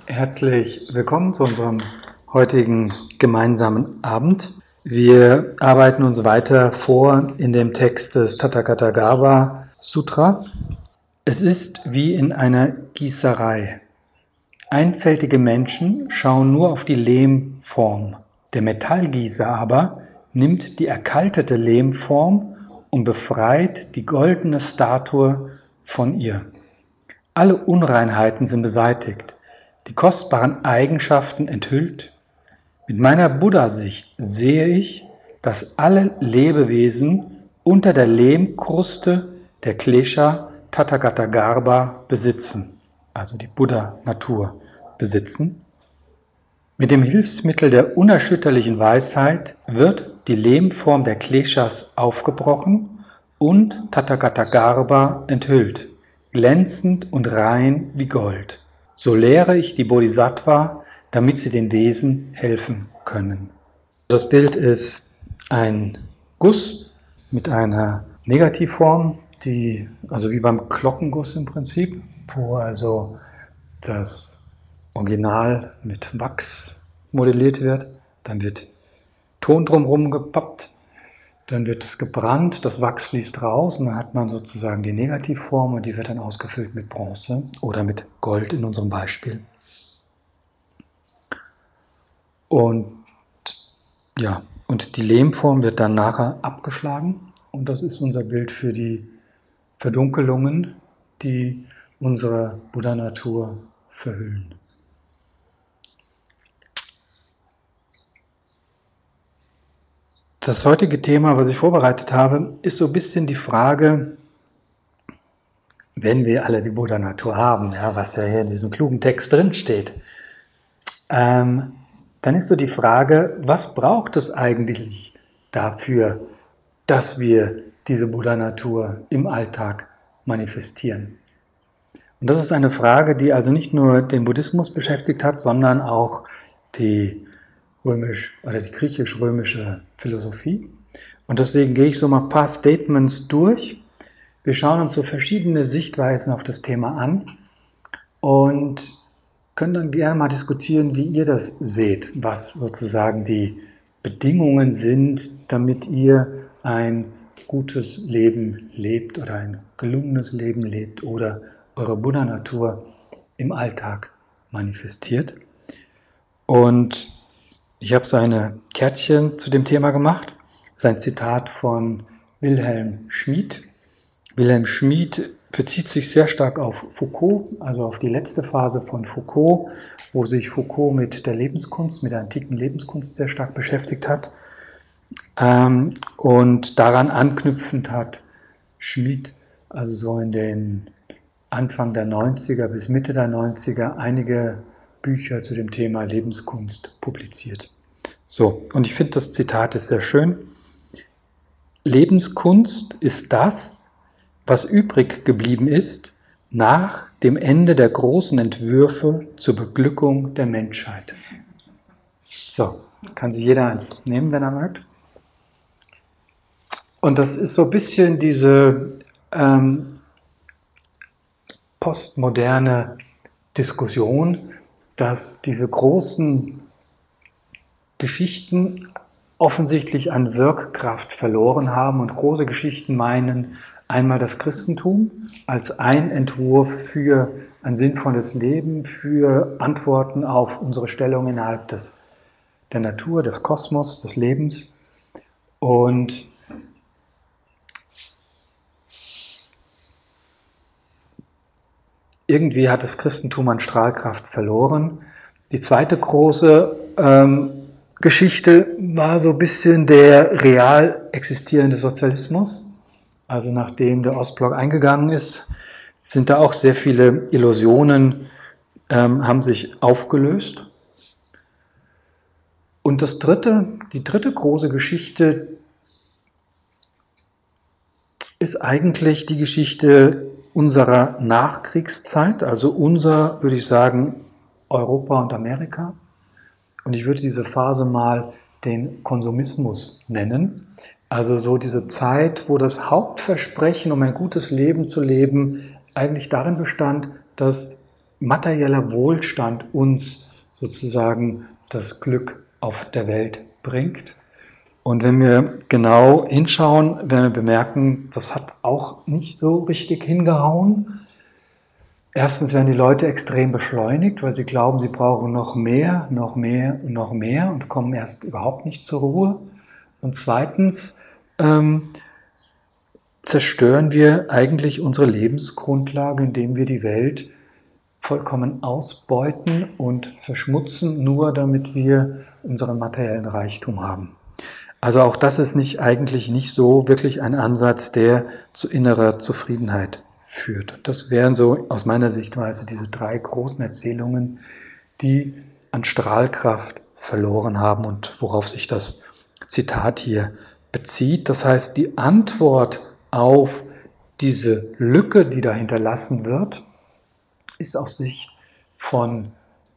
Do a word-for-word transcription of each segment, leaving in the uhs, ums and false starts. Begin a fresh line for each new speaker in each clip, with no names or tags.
Herzlich willkommen zu unserem heutigen gemeinsamen Abend. Wir arbeiten uns weiter vor in dem Text des Tathagata Sutra. Es ist wie in einer Gießerei. Einfältige Menschen schauen nur auf die Lehmform. Der Metallgießer aber nimmt die erkaltete Lehmform und befreit die goldene Statue von ihr. Alle Unreinheiten sind beseitigt, die kostbaren Eigenschaften enthüllt. Mit meiner Buddha-Sicht sehe ich, dass alle Lebewesen unter der Lehmkruste der Klesha Tathagata Garbha besitzen, also die Buddha-Natur besitzen. Mit dem Hilfsmittel der unerschütterlichen Weisheit wird die Lehmform der Kleshas aufgebrochen und Tathagata Garbha enthüllt, glänzend und rein wie Gold. So lehre ich die Bodhisattva, damit sie den Wesen helfen können. Das Bild ist ein Guss mit einer Negativform, die, also wie beim Glockenguss im Prinzip, wo also das Original mit Wachs modelliert wird, dann wird Ton drumherum gepappt, dann wird es gebrannt, das Wachs fließt raus und dann hat man sozusagen die Negativform und die wird dann ausgefüllt mit Bronze oder mit Gold in unserem Beispiel. Und ja, und die Lehmform wird dann nachher abgeschlagen und das ist unser Bild für die Verdunkelungen, die unsere Buddha-Natur verhüllen. Das heutige Thema, was ich vorbereitet habe, ist so ein bisschen die Frage, wenn wir alle die Buddha-Natur haben, ja, was ja hier in diesem klugen Text drin steht, ähm, dann ist so die Frage, was braucht es eigentlich dafür, dass wir diese Buddha-Natur im Alltag manifestieren? Und das ist eine Frage, die also nicht nur den Buddhismus beschäftigt hat, sondern auch die römisch oder die griechisch-römische Philosophie. Und deswegen gehe ich so mal ein paar Statements durch. Wir schauen uns so verschiedene Sichtweisen auf das Thema an und können dann gerne mal diskutieren, wie ihr das seht, was sozusagen die Bedingungen sind, damit ihr ein gutes Leben lebt oder ein gelungenes Leben lebt oder eure Buddha-Natur im Alltag manifestiert. Und ich habe so eine Kärtchen zu dem Thema gemacht. Das ist ein Zitat von Wilhelm Schmid. Wilhelm Schmid bezieht sich sehr stark auf Foucault, also auf die letzte Phase von Foucault, wo sich Foucault mit der Lebenskunst, mit der antiken Lebenskunst sehr stark beschäftigt hat. Und daran anknüpfend hat Schmid, also so in den Anfang der neunziger bis Mitte der neunziger, einige Bücher zu dem Thema Lebenskunst publiziert. So, und ich finde, das Zitat ist sehr schön. Lebenskunst ist das, was übrig geblieben ist nach dem Ende der großen Entwürfe zur Beglückung der Menschheit. So, kann sich jeder eins nehmen, wenn er mag. Und das ist so ein bisschen diese ähm, postmoderne Diskussion, dass diese großen Geschichten offensichtlich an Wirkkraft verloren haben und große Geschichten meinen einmal das Christentum als ein Entwurf für ein sinnvolles Leben, für Antworten auf unsere Stellung innerhalb des, der Natur, des Kosmos, des Lebens. Und irgendwie hat das Christentum an Strahlkraft verloren. Die zweite große ähm, Geschichte war so ein bisschen der real existierende Sozialismus. Also nachdem der Ostblock eingegangen ist, sind da auch sehr viele Illusionen, ähm, haben sich aufgelöst. Und das dritte, die dritte große Geschichte ist eigentlich die Geschichte unserer Nachkriegszeit, also unser, würde ich sagen, Europa und Amerika. Und ich würde diese Phase mal den Konsumismus nennen. Also so diese Zeit, wo das Hauptversprechen, um ein gutes Leben zu leben, eigentlich darin bestand, dass materieller Wohlstand uns sozusagen das Glück auf der Welt bringt. Und wenn wir genau hinschauen, werden wir bemerken, das hat auch nicht so richtig hingehauen. Erstens werden die Leute extrem beschleunigt, weil sie glauben, sie brauchen noch mehr, noch mehr und noch mehr und kommen erst überhaupt nicht zur Ruhe. Und zweitens ähm, zerstören wir eigentlich unsere Lebensgrundlage, indem wir die Welt vollkommen ausbeuten und verschmutzen, nur damit wir unseren materiellen Reichtum haben. Also auch das ist nicht eigentlich nicht so wirklich ein Ansatz, der zu innerer Zufriedenheit führt. Das wären so aus meiner Sichtweise diese drei großen Erzählungen, die an Strahlkraft verloren haben und worauf sich das Zitat hier bezieht. Das heißt, die Antwort auf diese Lücke, die da hinterlassen wird, ist aus Sicht von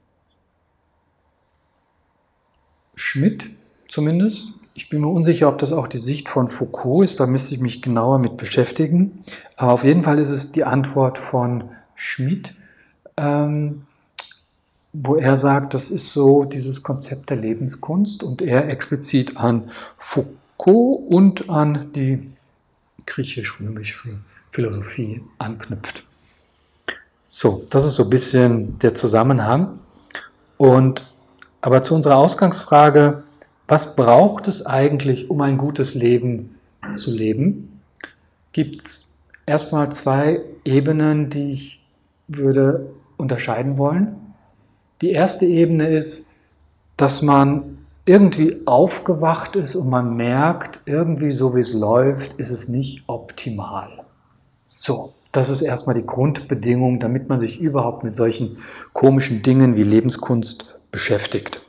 Schmidt zumindest. Ich bin mir unsicher, ob das auch die Sicht von Foucault ist, da müsste ich mich genauer mit beschäftigen. Aber auf jeden Fall ist es die Antwort von Schmidt, ähm, wo er sagt, das ist so dieses Konzept der Lebenskunst und er explizit an Foucault und an die griechisch-römische Philosophie anknüpft. So, das ist so ein bisschen der Zusammenhang. Und aber zu unserer Ausgangsfrage, was braucht es eigentlich, um ein gutes Leben zu leben? Gibt es erstmal zwei Ebenen, die ich würde unterscheiden wollen. Die erste Ebene ist, dass man irgendwie aufgewacht ist und man merkt, irgendwie so wie es läuft, ist es nicht optimal. So, das ist erstmal die Grundbedingung, damit man sich überhaupt mit solchen komischen Dingen wie Lebenskunst beschäftigt.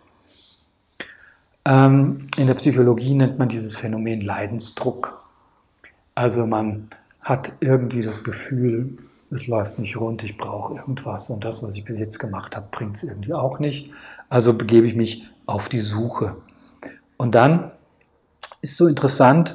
In der Psychologie nennt man dieses Phänomen Leidensdruck. Also man hat irgendwie das Gefühl, es läuft nicht rund, ich brauche irgendwas und das, was ich bis jetzt gemacht habe, bringt es irgendwie auch nicht. Also begebe ich mich auf die Suche. Und dann ist so interessant,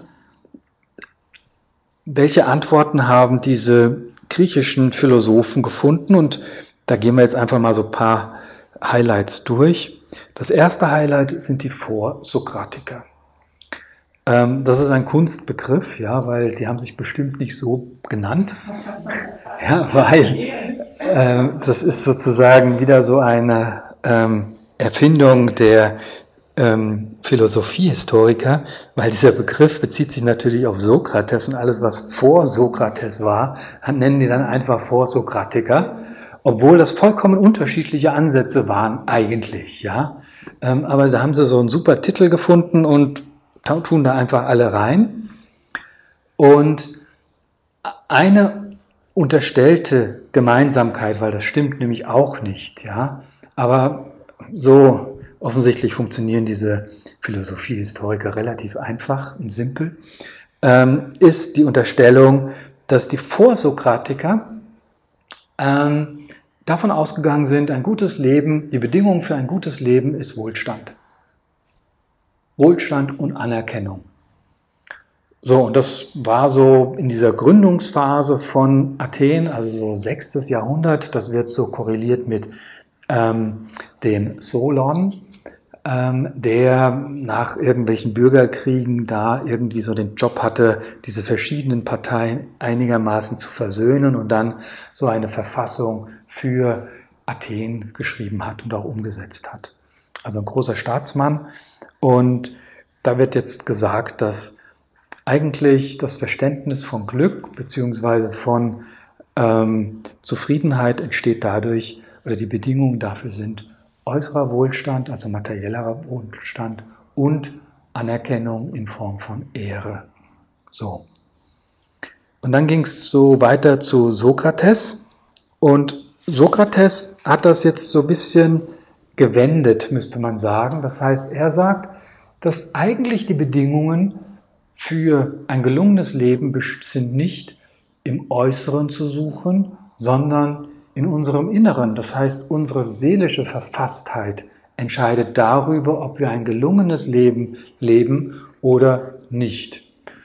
welche Antworten haben diese griechischen Philosophen gefunden? Und da gehen wir jetzt einfach mal so ein paar Highlights durch. Das erste Highlight sind die Vorsokratiker. Ähm, das ist ein Kunstbegriff, ja, weil die haben sich bestimmt nicht so genannt. Ja, weil äh, das ist sozusagen wieder so eine ähm, Erfindung der ähm, Philosophiehistoriker, weil dieser Begriff bezieht sich natürlich auf Sokrates und alles, was vor Sokrates war, nennen die dann einfach Vorsokratiker. Obwohl das vollkommen unterschiedliche Ansätze waren eigentlich, ja. Ähm, aber da haben sie so einen super Titel gefunden und tun da einfach alle rein. Und eine unterstellte Gemeinsamkeit, weil das stimmt nämlich auch nicht, ja. Aber so offensichtlich funktionieren diese Philosophiehistoriker relativ einfach und simpel, ähm, ist die Unterstellung, dass die Vorsokratiker ähm, davon ausgegangen sind, ein gutes Leben, die Bedingung für ein gutes Leben ist Wohlstand. Wohlstand und Anerkennung. So, und das war so in dieser Gründungsphase von Athen, also so sechstes Jahrhundert, das wird so korreliert mit ähm, dem Solon, ähm, der nach irgendwelchen Bürgerkriegen da irgendwie so den Job hatte, diese verschiedenen Parteien einigermaßen zu versöhnen und dann so eine Verfassung für Athen geschrieben hat und auch umgesetzt hat. Also ein großer Staatsmann. Und da wird jetzt gesagt, dass eigentlich das Verständnis von Glück bzw. von ähm, Zufriedenheit entsteht dadurch, oder die Bedingungen dafür sind äußerer Wohlstand, also materieller Wohlstand und Anerkennung in Form von Ehre. So. Und dann ging es so weiter zu Sokrates. Und Sokrates hat das jetzt so ein bisschen gewendet, müsste man sagen. Das heißt, er sagt, dass eigentlich die Bedingungen für ein gelungenes Leben sind nicht im Äußeren zu suchen, sondern in unserem Inneren. Das heißt, unsere seelische Verfasstheit entscheidet darüber, ob wir ein gelungenes Leben leben oder nicht.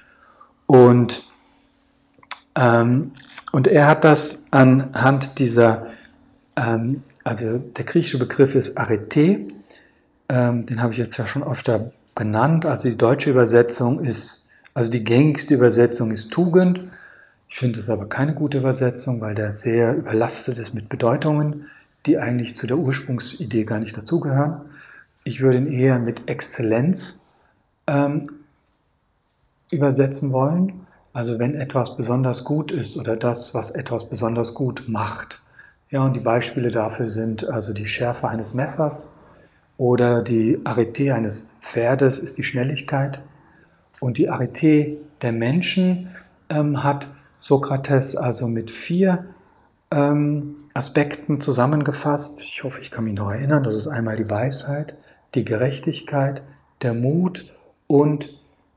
Und, ähm, und er hat das anhand dieser Ähm, also der griechische Begriff ist Arete, ähm, den habe ich jetzt ja schon öfter genannt. Also die deutsche Übersetzung ist, also die gängigste Übersetzung ist Tugend. Ich finde es aber keine gute Übersetzung, weil der sehr überlastet ist mit Bedeutungen, die eigentlich zu der Ursprungsidee gar nicht dazugehören. Ich würde ihn eher mit Exzellenz ähm, übersetzen wollen. Also wenn etwas besonders gut ist oder das, was etwas besonders gut macht. Ja, und die Beispiele dafür sind also die Schärfe eines Messers oder die Arete eines Pferdes ist die Schnelligkeit. Und die Arete der Menschen ähm, hat Sokrates also mit vier ähm, Aspekten zusammengefasst. Ich hoffe, ich kann mich noch erinnern. Das ist einmal die Weisheit, die Gerechtigkeit, der Mut und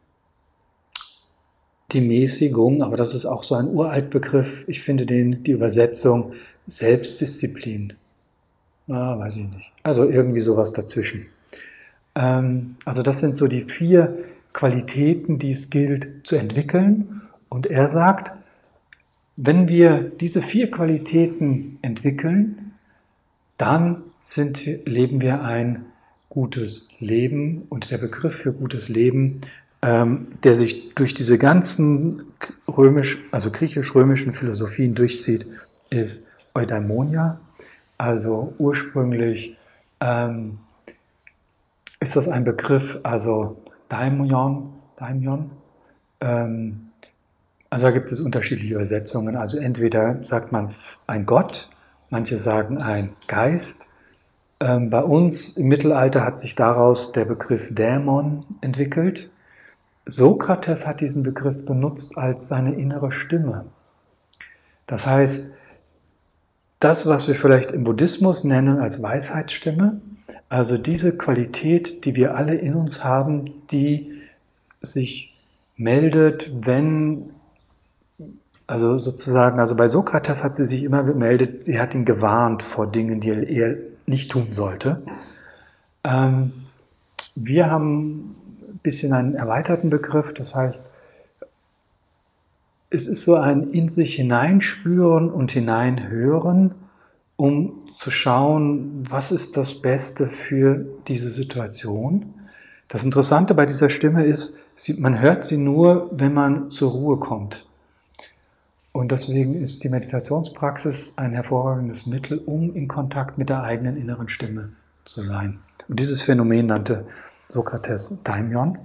die Mäßigung. Aber das ist auch so ein Uraltbegriff. Ich finde den, die Übersetzung Selbstdisziplin. Ah, weiß ich nicht. Also irgendwie sowas dazwischen. Ähm, also das sind so die vier Qualitäten, die es gilt zu entwickeln. Und er sagt, wenn wir diese vier Qualitäten entwickeln, dann sind, leben wir ein gutes Leben. Und der Begriff für gutes Leben, ähm, der sich durch diese ganzen römisch, also griechisch-römischen Philosophien durchzieht, ist Eudaimonia. Also ursprünglich ähm, ist das ein Begriff, also Daimon, Daimon. Ähm, also da gibt es unterschiedliche Übersetzungen. Also entweder sagt man ein Gott, manche sagen ein Geist. Ähm, bei uns im Mittelalter hat sich daraus der Begriff Dämon entwickelt. Sokrates hat diesen Begriff benutzt als seine innere Stimme. Das heißt, das, was wir vielleicht im Buddhismus nennen als Weisheitsstimme, also diese Qualität, die wir alle in uns haben, die sich meldet, wenn, also sozusagen, also bei Sokrates hat sie sich immer gemeldet, sie hat ihn gewarnt vor Dingen, die er nicht tun sollte. Ähm, wir haben ein bisschen einen erweiterten Begriff, das heißt, es ist so ein in sich hineinspüren und hineinhören, um zu schauen, was ist das Beste für diese Situation. Das Interessante bei dieser Stimme ist, man hört sie nur, wenn man zur Ruhe kommt. Und deswegen ist die Meditationspraxis ein hervorragendes Mittel, um in Kontakt mit der eigenen inneren Stimme zu sein. Und dieses Phänomen nannte Sokrates Daimon.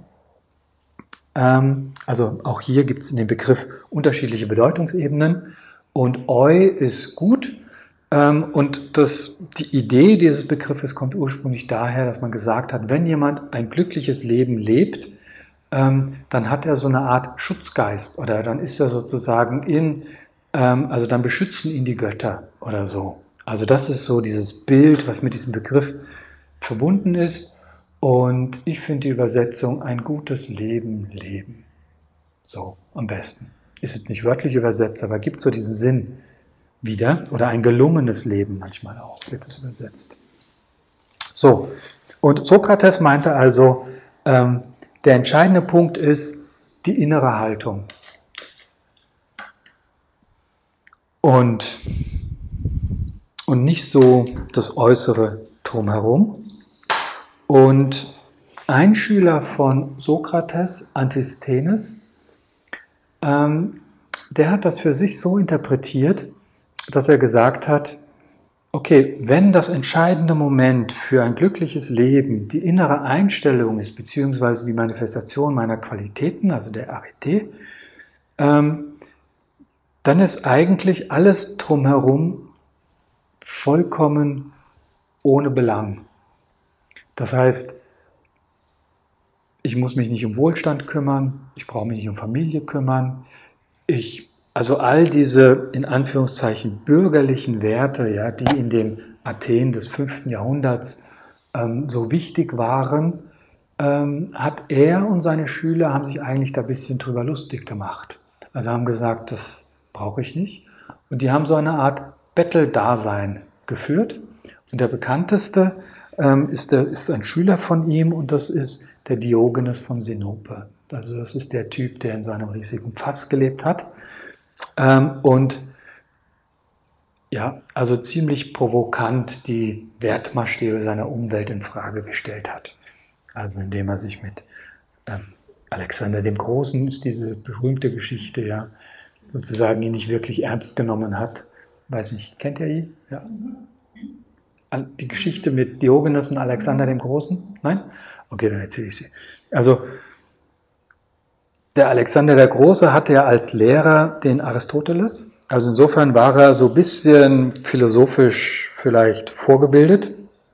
Also auch hier gibt es in dem Begriff unterschiedliche Bedeutungsebenen. Und Eu ist gut. Und das, die Idee dieses Begriffes kommt ursprünglich daher, dass man gesagt hat, wenn jemand ein glückliches Leben lebt, dann hat er so eine Art Schutzgeist oder dann ist er sozusagen in, also dann beschützen ihn die Götter oder so. Also das ist so dieses Bild, was mit diesem Begriff verbunden ist. Und ich finde die Übersetzung ein gutes Leben leben. So, am besten. Ist jetzt nicht wörtlich übersetzt, aber gibt so diesen Sinn wieder. Oder ein gelungenes Leben manchmal auch, wird es übersetzt. So, und Sokrates meinte also, ähm, der entscheidende Punkt ist die innere Haltung. Und, und nicht so das äußere Drumherum. Und ein Schüler von Sokrates, Antisthenes, ähm, der hat das für sich so interpretiert, dass er gesagt hat, okay, wenn das entscheidende Moment für ein glückliches Leben die innere Einstellung ist, beziehungsweise die Manifestation meiner Qualitäten, also der Arete, ähm, dann ist eigentlich alles drumherum vollkommen ohne Belang. Das heißt, ich muss mich nicht um Wohlstand kümmern, ich brauche mich nicht um Familie kümmern. Ich, also all diese in Anführungszeichen bürgerlichen Werte, ja, die in dem Athen des fünften Jahrhunderts ähm, so wichtig waren, ähm, hat er und seine Schüler haben sich eigentlich da ein bisschen drüber lustig gemacht. Also haben gesagt, das brauche ich nicht. Und die haben so eine Art Betteldasein geführt. Und der bekannteste Ist, der, ist ein Schüler von ihm und das ist der Diogenes von Sinope. Also das ist der Typ, der in so einem riesigen Fass gelebt hat. Und ja, also ziemlich provokant die Wertmaßstäbe seiner Umwelt in Frage gestellt hat. Also indem er sich mit ähm, Alexander dem Großen, ist diese berühmte Geschichte, ja, sozusagen ihn nicht wirklich ernst genommen hat. Weiß nicht, kennt ihr ihn? Ja. Die Geschichte mit Diogenes und Alexander dem Großen? Nein? Okay, dann erzähle ich sie. Also der Alexander der Große hatte ja als Lehrer den Aristoteles. Also insofern war er so ein bisschen philosophisch vielleicht vorgebildet,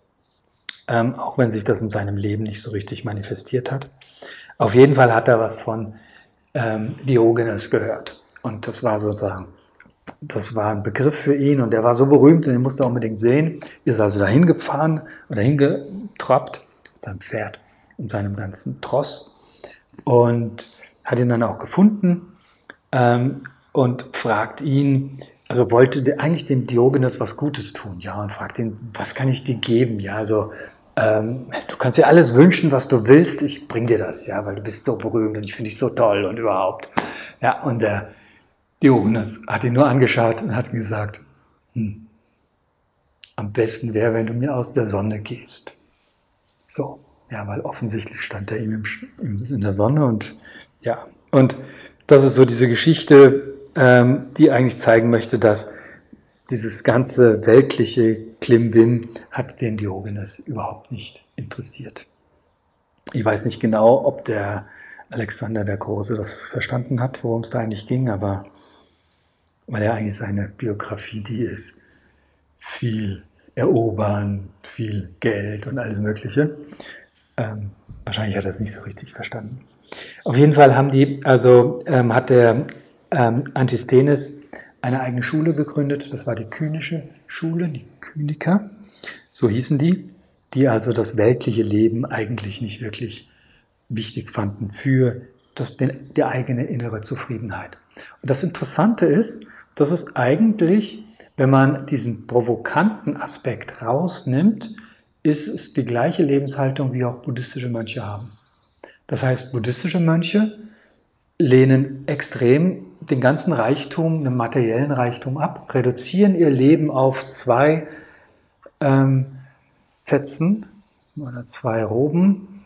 ähm, auch wenn sich das in seinem Leben nicht so richtig manifestiert hat. Auf jeden Fall hat er was von ähm, Diogenes gehört. Und das war sozusagen, das war ein Begriff für ihn und der war so berühmt und den musste er unbedingt sehen. Ist also dahin gefahren oder hingetrappt mit seinem Pferd und seinem ganzen Tross und hat ihn dann auch gefunden ähm, und fragt ihn, also wollte eigentlich dem Diogenes was Gutes tun, ja, und fragt ihn, was kann ich dir geben, ja, also ähm, du kannst dir alles wünschen, was du willst, ich bring dir das, ja, weil du bist so berühmt und ich finde dich so toll und überhaupt, ja, und der Diogenes hat ihn nur angeschaut und hat gesagt, hm, am besten wäre, wenn du mir aus der Sonne gehst. So, ja, weil offensichtlich stand er ihm im, im, in der Sonne und ja, und das ist so diese Geschichte, ähm, die eigentlich zeigen möchte, dass dieses ganze weltliche Klimbim hat den Diogenes überhaupt nicht interessiert. Ich weiß nicht genau, ob der Alexander der Große das verstanden hat, worum es da eigentlich ging, aber weil ja eigentlich seine Biografie die ist, viel erobern, viel Geld und alles Mögliche. Ähm, wahrscheinlich hat er es nicht so richtig verstanden. Auf jeden Fall haben die, also ähm, hat der ähm, Antisthenes eine eigene Schule gegründet, das war die Kynische Schule, die Kyniker, so hießen die, die also das weltliche Leben eigentlich nicht wirklich wichtig fanden für das, den, die eigene innere Zufriedenheit. Und das Interessante ist, dass es eigentlich, wenn man diesen provokanten Aspekt rausnimmt, ist es die gleiche Lebenshaltung, wie auch buddhistische Mönche haben. Das heißt, buddhistische Mönche lehnen extrem den ganzen Reichtum, den materiellen Reichtum ab, reduzieren ihr Leben auf zwei ähm, Fetzen oder zwei Roben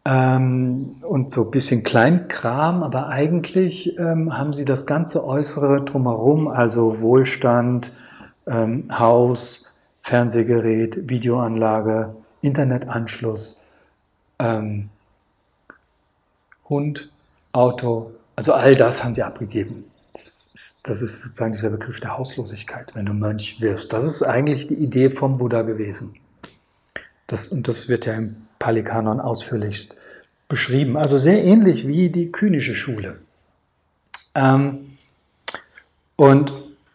ähm, und so ein bisschen Kleinkram, aber eigentlich ähm, haben sie das ganze Äußere drumherum, also Wohlstand, ähm, Haus, Fernsehgerät, Videoanlage, Internetanschluss, ähm, Hund, Auto, also all das haben die abgegeben. Das ist, das ist sozusagen dieser Begriff der Hauslosigkeit, wenn du Mönch wirst. Das ist eigentlich die Idee vom Buddha gewesen. Das, und das wird ja im Pali-Kanon ausführlichst beschrieben. Also sehr ähnlich wie die Kynische Schule. Ähm, und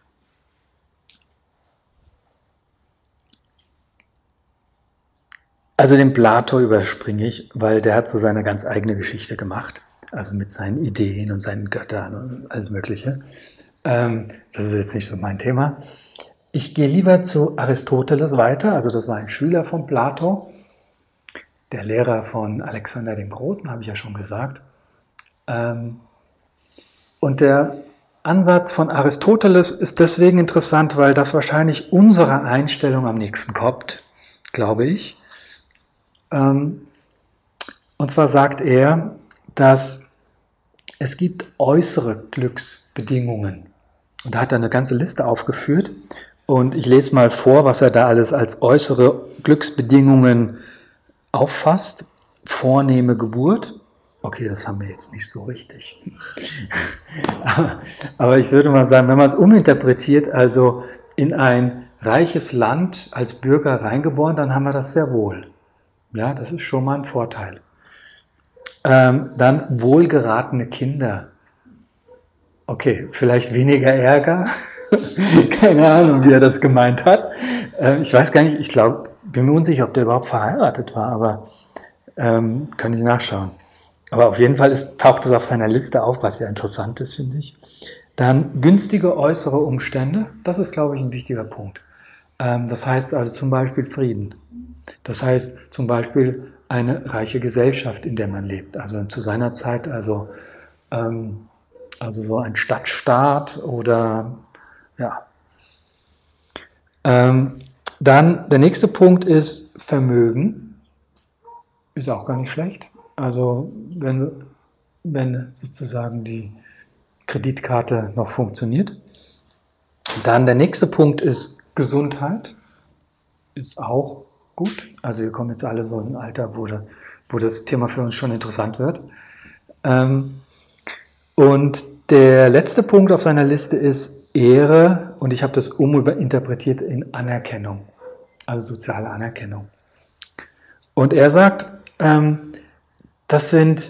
also den Plato überspringe ich, weil der hat so seine ganz eigene Geschichte gemacht. Also mit seinen Ideen und seinen Göttern und alles Mögliche. Ähm, das ist jetzt nicht so mein Thema. Ich gehe lieber zu Aristoteles weiter. Also das war ein Schüler von Plato. Der Lehrer von Alexander dem Großen, habe ich ja schon gesagt. Und der Ansatz von Aristoteles ist deswegen interessant, weil das wahrscheinlich unserer Einstellung am nächsten kommt, glaube ich. Und zwar sagt er, dass es gibt äußere Glücksbedingungen. Und da hat er eine ganze Liste aufgeführt. Und ich lese mal vor, was er da alles als äußere Glücksbedingungen auffasst. Vornehme Geburt. Okay, das haben wir jetzt nicht so richtig. Aber ich würde mal sagen, wenn man es uminterpretiert, also in ein reiches Land als Bürger reingeboren, dann haben wir das sehr wohl. Ja, das ist schon mal ein Vorteil. Ähm, dann wohlgeratene Kinder. Okay, vielleicht weniger Ärger. Keine Ahnung, wie er das gemeint hat. Ähm, ich weiß gar nicht, ich glaube, bin mir unsicher, ob der überhaupt verheiratet war, aber ähm, kann ich nachschauen. Aber auf jeden Fall ist, taucht es auf seiner Liste auf, was ja interessant ist, finde ich. Dann günstige äußere Umstände, das ist, glaube ich, ein wichtiger Punkt. Ähm, das heißt also zum Beispiel Frieden. Das heißt zum Beispiel eine reiche Gesellschaft, in der man lebt. Also zu seiner Zeit, also, ähm, also so ein Stadtstaat oder ja. Ähm, dann der nächste Punkt ist Vermögen. Ist auch gar nicht schlecht. Also wenn, wenn sozusagen die Kreditkarte noch funktioniert. Dann der nächste Punkt ist Gesundheit. Ist auch gut. Also wir kommen jetzt alle so in ein Alter, wo, da, wo das Thema für uns schon interessant wird. Ähm, und der letzte Punkt auf seiner Liste ist Ehre. Und ich habe das uminterpretiert in Anerkennung. Also soziale Anerkennung. Und er sagt, ähm, das sind,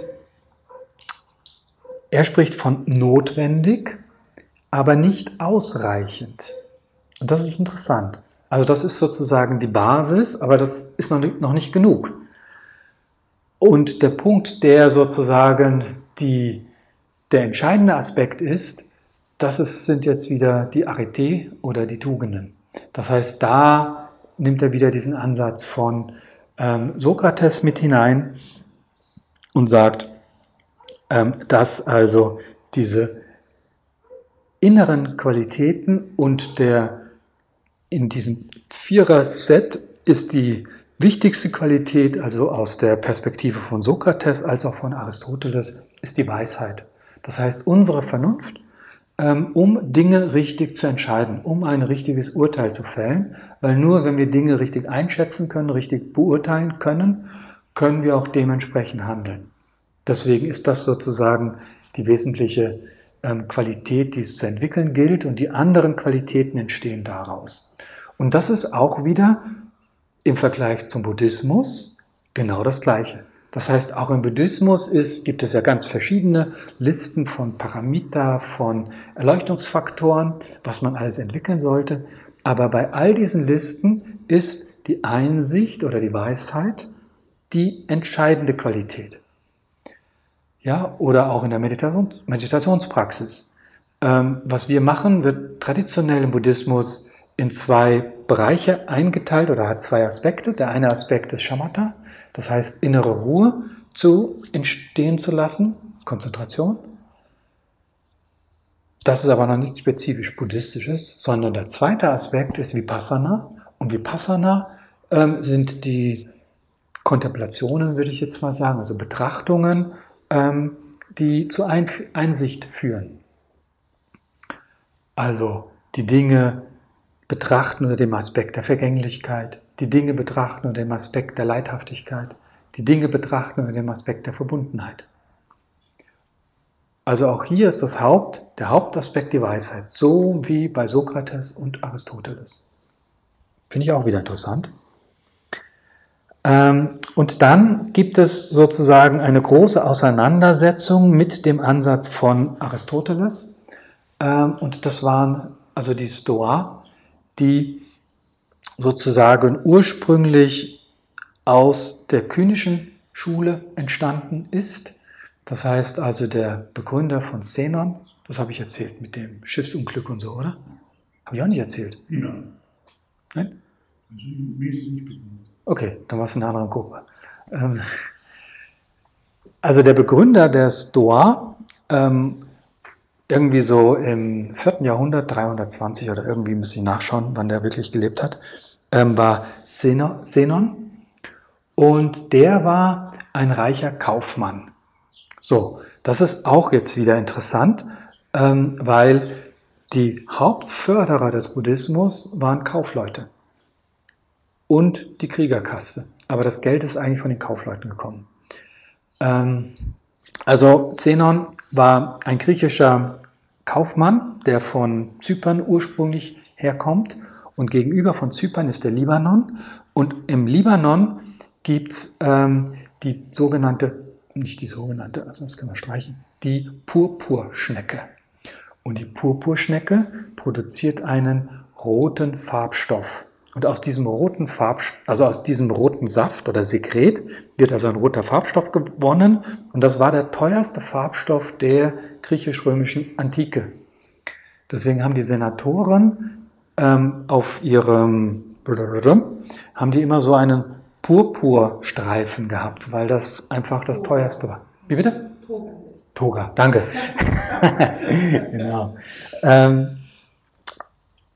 er spricht von notwendig, aber nicht ausreichend. Und das ist interessant. Also das ist sozusagen die Basis, aber das ist noch nicht, noch nicht genug. Und der Punkt, der sozusagen die, der entscheidende Aspekt ist, das ist, sind jetzt wieder die Arete oder die Tugenden. Das heißt, da nimmt er wieder diesen Ansatz von ähm, Sokrates mit hinein und sagt, ähm, dass also diese inneren Qualitäten und der in diesem Vierer-Set ist die wichtigste Qualität, also aus der Perspektive von Sokrates als auch von Aristoteles, ist die Weisheit. Das heißt, unsere Vernunft, ähm, um Dinge richtig zu entscheiden, um ein richtiges Urteil zu fällen, weil nur wenn wir Dinge richtig einschätzen können, richtig beurteilen können, können wir auch dementsprechend handeln. Deswegen ist das sozusagen die wesentliche ähm, Qualität, die es zu entwickeln gilt, und die anderen Qualitäten entstehen daraus. Und das ist auch wieder im Vergleich zum Buddhismus genau das Gleiche. Das heißt, auch im Buddhismus ist, gibt es ja ganz verschiedene Listen von Paramita, von Erleuchtungsfaktoren, was man alles entwickeln sollte. Aber bei all diesen Listen ist die Einsicht oder die Weisheit die entscheidende Qualität. Ja, oder auch in der Meditations- Meditationspraxis. Ähm, was wir machen, wird traditionell im Buddhismus in zwei Bereiche eingeteilt oder hat zwei Aspekte. Der eine Aspekt ist Shamatha, das heißt innere Ruhe zu entstehen zu lassen, Konzentration. Das ist aber noch nichts spezifisch Buddhistisches, sondern der zweite Aspekt ist Vipassana. Und Vipassana ähm, sind die Kontemplationen, würde ich jetzt mal sagen, also Betrachtungen, ähm, die zu Ein- Einsicht führen. Also die Dinge betrachten unter dem Aspekt der Vergänglichkeit, die Dinge betrachten unter dem Aspekt der Leidhaftigkeit, die Dinge betrachten unter dem Aspekt der Verbundenheit. Also auch hier ist das Haupt, der Hauptaspekt die Weisheit, so wie bei Sokrates und Aristoteles. Finde ich auch wieder interessant. Ähm, und dann gibt es sozusagen eine große Auseinandersetzung mit dem Ansatz von Aristoteles. Ähm, und das waren also die Stoa, die sozusagen ursprünglich aus der kynischen Schule entstanden ist. Das heißt also der Begründer von Zenon, das habe ich erzählt mit dem Schiffsunglück und so, oder? Habe ich auch nicht erzählt?
Ja.
Nein?
Also, mir ist es nicht bekannt.
Okay, dann war es in einer anderen Gruppe. Ähm, also der Begründer der Stoa, ähm, irgendwie so im vierten Jahrhundert, dreihundertzwanzig oder irgendwie, müsste ich nachschauen, wann der wirklich gelebt hat, ähm, war Zenon. Und der war ein reicher Kaufmann. So, das ist auch jetzt wieder interessant, ähm, weil die Hauptförderer des Buddhismus waren Kaufleute und die Kriegerkaste. Aber das Geld ist eigentlich von den Kaufleuten gekommen. Ähm, also Zenon war ein griechischer Kaufmann, der von Zypern ursprünglich herkommt. Und gegenüber von Zypern ist der Libanon. Und im Libanon gibt es ähm, die sogenannte, nicht die sogenannte, also das können wir streichen, die Purpurschnecke. Und die Purpurschnecke produziert einen roten Farbstoff. Und aus diesem roten Farbstoff, also aus diesem roten Saft oder Sekret wird also ein roter Farbstoff gewonnen. Und das war der teuerste Farbstoff der griechisch-römischen Antike. Deswegen haben die Senatoren ähm, auf ihrem, haben die immer so einen Purpurstreifen gehabt, weil das einfach das teuerste war. Wie bitte? Toga. Toga, danke. Genau. Ähm,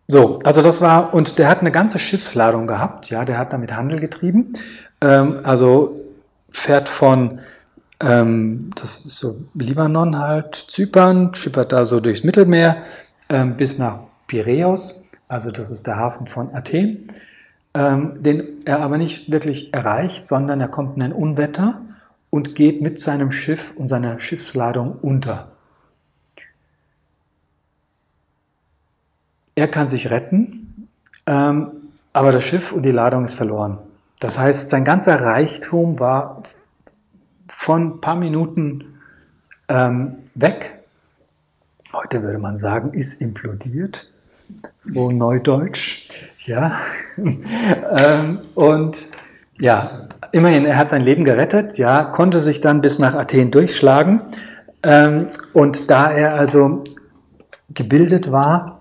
So, also das war, und der hat eine ganze Schiffsladung gehabt, ja, der hat damit Handel getrieben, ähm, also fährt von, ähm, das ist so Libanon halt, Zypern, schippert da so durchs Mittelmeer ähm, bis nach Piräus, also das ist der Hafen von Athen, ähm, den er aber nicht wirklich erreicht, sondern er kommt in ein Unwetter und geht mit seinem Schiff und seiner Schiffsladung unter. Er kann sich retten, ähm, aber das Schiff und die Ladung ist verloren. Das heißt, sein ganzer Reichtum war von ein paar Minuten ähm, weg. Heute würde man sagen, ist implodiert. So neudeutsch. Ja. ähm, und ja, immerhin, er hat sein Leben gerettet, ja, konnte sich dann bis nach Athen durchschlagen. Ähm, und da er also gebildet war,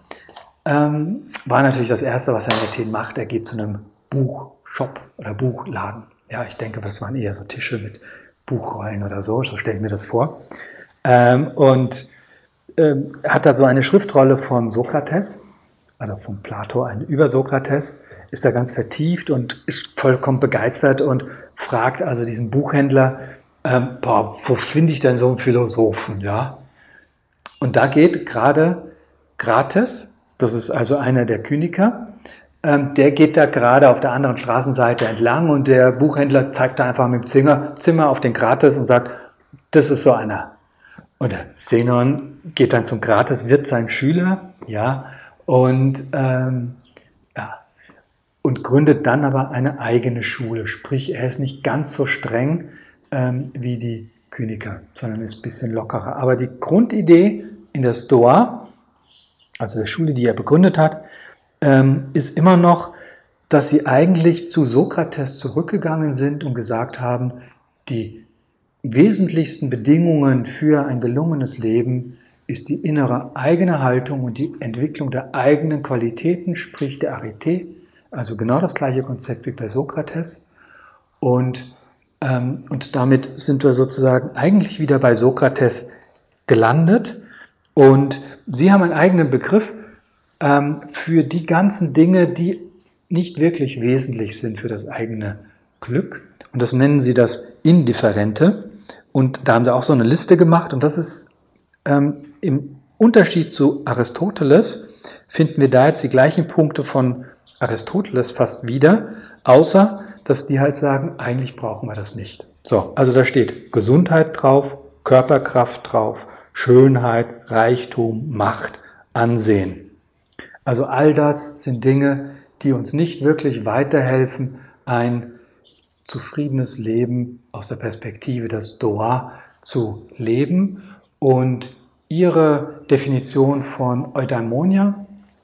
Ähm, war natürlich das Erste, was er in Athen macht. Er geht zu einem Buchshop oder Buchladen. Ja, ich denke, das waren eher so Tische mit Buchrollen oder so, so stelle ich mir das vor. Ähm, und ähm, hat da so eine Schriftrolle von Sokrates, also von Plato, eine über Sokrates, ist da ganz vertieft und ist vollkommen begeistert und fragt also diesen Buchhändler, ähm, boah, wo finde ich denn so einen Philosophen? Ja? Und da geht gerade Krates, das ist also einer der Kyniker, ähm, der geht da gerade auf der anderen Straßenseite entlang und der Buchhändler zeigt da einfach mit dem Zimmer, Zimmer auf den Krates und sagt, das ist so einer. Und der Zenon geht dann zum Krates, wird sein Schüler, ja, und, ähm, ja, und gründet dann aber eine eigene Schule. Sprich, er ist nicht ganz so streng ähm, wie die Kyniker, sondern ist ein bisschen lockerer. Aber die Grundidee in der Stoa, also der Schule, die er begründet hat, ähm, ist immer noch, dass sie eigentlich zu Sokrates zurückgegangen sind und gesagt haben, die wesentlichsten Bedingungen für ein gelungenes Leben ist die innere eigene Haltung und die Entwicklung der eigenen Qualitäten, sprich der Arete, also genau das gleiche Konzept wie bei Sokrates. Und, ähm, und damit sind wir sozusagen eigentlich wieder bei Sokrates gelandet. Und sie haben einen eigenen Begriff ähm, für die ganzen Dinge, die nicht wirklich wesentlich sind für das eigene Glück. Und das nennen sie das Indifferente. Und da haben sie auch so eine Liste gemacht. Und das ist ähm, im Unterschied zu Aristoteles, finden wir da jetzt die gleichen Punkte von Aristoteles fast wieder, außer dass die halt sagen, eigentlich brauchen wir das nicht. So, also da steht Gesundheit drauf, Körperkraft drauf, Schönheit, Reichtum, Macht, Ansehen. Also all das sind Dinge, die uns nicht wirklich weiterhelfen, ein zufriedenes Leben aus der Perspektive der Stoa zu leben. Und ihre Definition von Eudaimonia,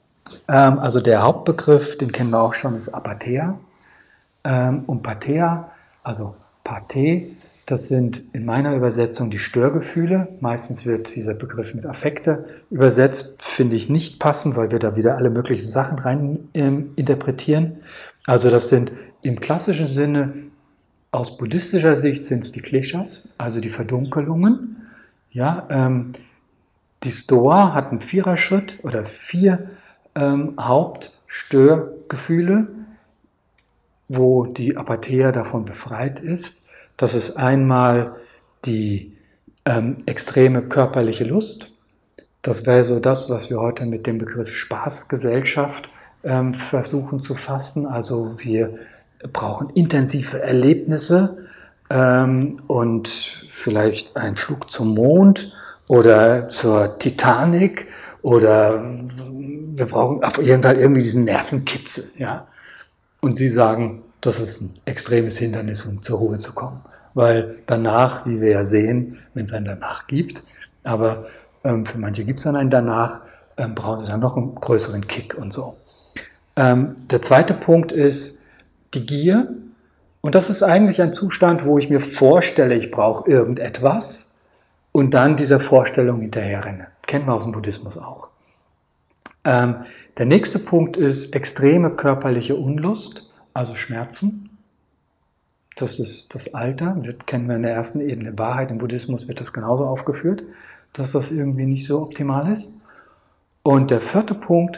ähm, also der Hauptbegriff, den kennen wir auch schon, ist Apatheia. Ähm, und Patheia, also Pathe, das sind in meiner Übersetzung die Störgefühle. Meistens wird dieser Begriff mit Affekte übersetzt, finde ich nicht passend, weil wir da wieder alle möglichen Sachen rein ähm, interpretieren. Also das sind im klassischen Sinne, aus buddhistischer Sicht sind es die Kleshas, also die Verdunkelungen. Ja, ähm, die Stoa hat einen Viererschritt oder vier ähm, Hauptstörgefühle, wo die Apatheia davon befreit ist. Das ist einmal die ähm, extreme körperliche Lust. Das wäre so das, was wir heute mit dem Begriff Spaßgesellschaft ähm, versuchen zu fassen. Also wir brauchen intensive Erlebnisse ähm, und vielleicht einen Flug zum Mond oder zur Titanic oder wir brauchen auf jeden Fall irgendwie diesen Nervenkitzel. Ja? Und sie sagen, das ist ein extremes Hindernis, um zur Ruhe zu kommen. Weil danach, wie wir ja sehen, wenn es einen danach gibt, aber ähm, für manche gibt es dann einen danach, ähm, brauchen sie dann noch einen größeren Kick und so. Ähm, der zweite Punkt ist die Gier. Und das ist eigentlich ein Zustand, wo ich mir vorstelle, ich brauche irgendetwas und dann dieser Vorstellung hinterherrenne. Kennen wir aus dem Buddhismus auch. Ähm, der nächste Punkt ist extreme körperliche Unlust, also Schmerzen. Das ist das Alter, das kennen wir in der ersten Ebene Wahrheit. Im Buddhismus wird das genauso aufgeführt, dass das irgendwie nicht so optimal ist. Und der vierte Punkt,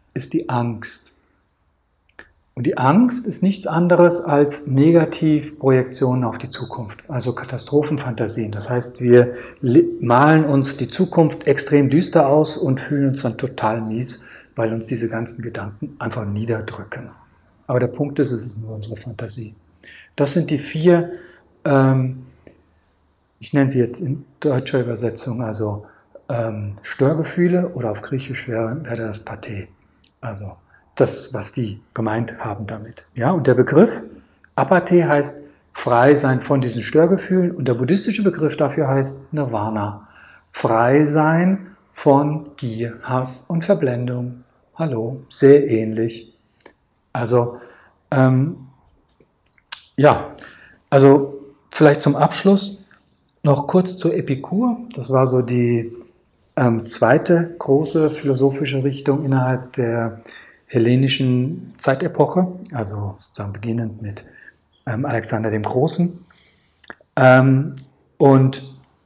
ist die Angst. Und die Angst ist nichts anderes als Negativprojektionen auf die Zukunft, also Katastrophenfantasien. Das heißt, wir malen uns die Zukunft extrem düster aus und fühlen uns dann total mies, weil uns diese ganzen Gedanken einfach niederdrücken. Aber der Punkt ist, es ist nur unsere Fantasie. Das sind die vier, ähm, ich nenne sie jetzt in deutscher Übersetzung, also ähm, Störgefühle, oder auf Griechisch wäre, wäre das Pathe, also das, was die gemeint haben damit. Ja, und der Begriff Apathe heißt frei sein von diesen Störgefühlen, und der buddhistische Begriff dafür heißt Nirvana, frei sein von Gier, Hass und Verblendung. Hallo, sehr ähnlich. Also, ähm, ja, also vielleicht zum Abschluss noch kurz zu Epikur. Das war so die ähm, zweite große philosophische Richtung innerhalb der hellenischen Zeitepoche, also sozusagen beginnend mit ähm, Alexander dem Großen. Ähm, und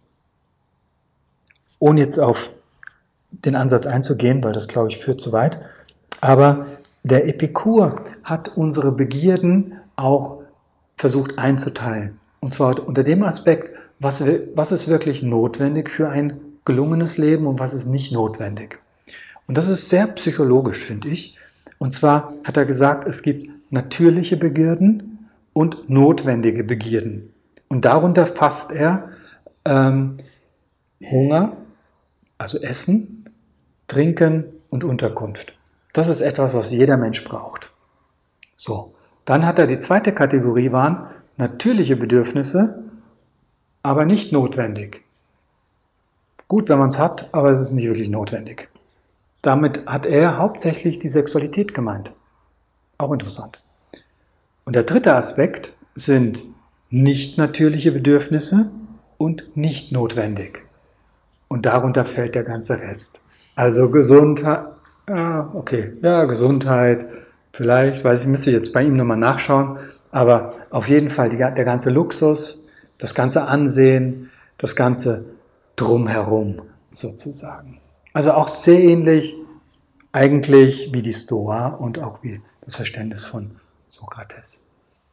ohne jetzt auf den Ansatz einzugehen, weil das, glaube ich, führt zu weit, aber der Epikur hat unsere Begierden auch versucht einzuteilen. Und zwar unter dem Aspekt, was, was ist wirklich notwendig für ein gelungenes Leben und was ist nicht notwendig. Und das ist sehr psychologisch, finde ich. Und zwar hat er gesagt, es gibt natürliche Begierden und notwendige Begierden. Und darunter fasst er ähm, Hunger, also Essen, Trinken und Unterkunft. Das ist etwas, was jeder Mensch braucht. So, dann hat er die zweite Kategorie, waren natürliche Bedürfnisse, aber nicht notwendig. Gut, wenn man es hat, aber es ist nicht wirklich notwendig. Damit hat er hauptsächlich die Sexualität gemeint. Auch interessant. Und der dritte Aspekt sind nicht natürliche Bedürfnisse und nicht notwendig. Und darunter fällt der ganze Rest. Also Gesundheit, ah, okay, ja, Gesundheit, vielleicht, weiß ich, müsste jetzt bei ihm nochmal nachschauen, aber auf jeden Fall die, der ganze Luxus, das ganze Ansehen, das ganze Drumherum sozusagen. Also auch sehr ähnlich eigentlich wie die Stoa und auch wie das Verständnis von Sokrates.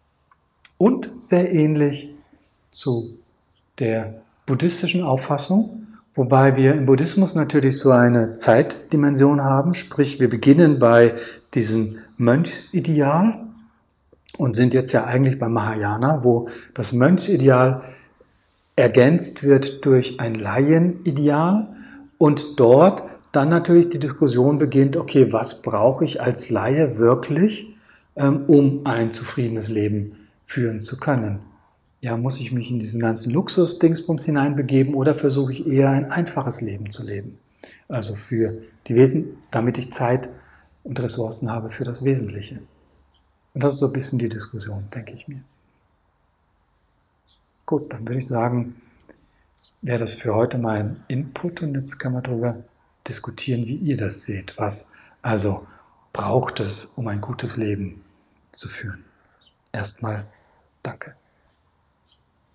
Und sehr ähnlich zu der buddhistischen Auffassung, wobei wir im Buddhismus natürlich so eine Zeitdimension haben, sprich wir beginnen bei diesem Mönchsideal und sind jetzt ja eigentlich beim Mahayana, wo das Mönchsideal ergänzt wird durch ein Laienideal und dort dann natürlich die Diskussion beginnt, okay, was brauche ich als Laie wirklich, ähm, um ein zufriedenes Leben führen zu können? Ja, muss ich mich in diesen ganzen Luxus-Dingsbums hineinbegeben oder versuche ich eher ein einfaches Leben zu leben? Also für die Wesen, damit ich Zeit und Ressourcen habe für das Wesentliche. Und das ist so ein bisschen die Diskussion, denke ich mir. Gut, dann würde ich sagen, wäre das für heute mein Input und jetzt können wir darüber diskutieren, wie ihr das seht. Was also braucht es, um ein gutes Leben zu führen? Erstmal danke.